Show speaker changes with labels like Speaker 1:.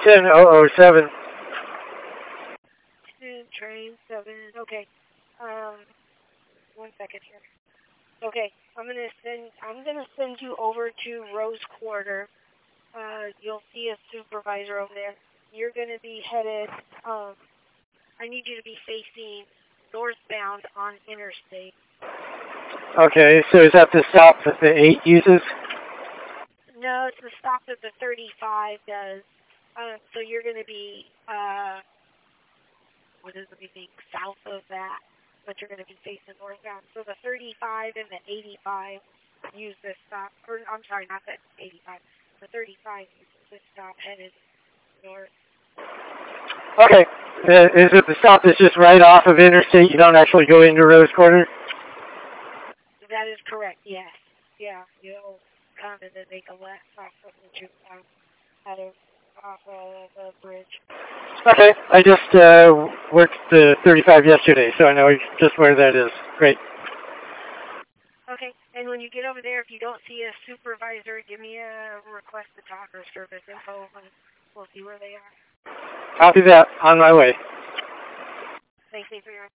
Speaker 1: 10:07.
Speaker 2: Train 7. Okay. 1 second here. Okay, I'm gonna send you over to Rose Quarter. You'll see a supervisor over there. You're gonna be headed. I need you to be facing northbound on Interstate.
Speaker 1: Okay, so is that the stop that the 8 uses?
Speaker 2: No, it's the stop that the 35 does. So you're gonna be south of that, but you're going to be facing northbound. So the 35 and the 85 use this stop, or I'm sorry, not the 85. The 35 uses this stop headed north.
Speaker 1: Okay. Is it the stop that's just right off of Interstate? You don't actually go into Rose Quarter?
Speaker 2: That is correct, yes. Yeah, you'll come and then make a left off of the jukebox off of the bridge.
Speaker 1: Okay, I just worked the 35 yesterday, so I know just where that is. Great.
Speaker 2: Okay, and when you get over there, if you don't see a supervisor, give me a request to talk or service info, and we'll see where they are.
Speaker 1: Copy that. On my way.
Speaker 2: Thanks for your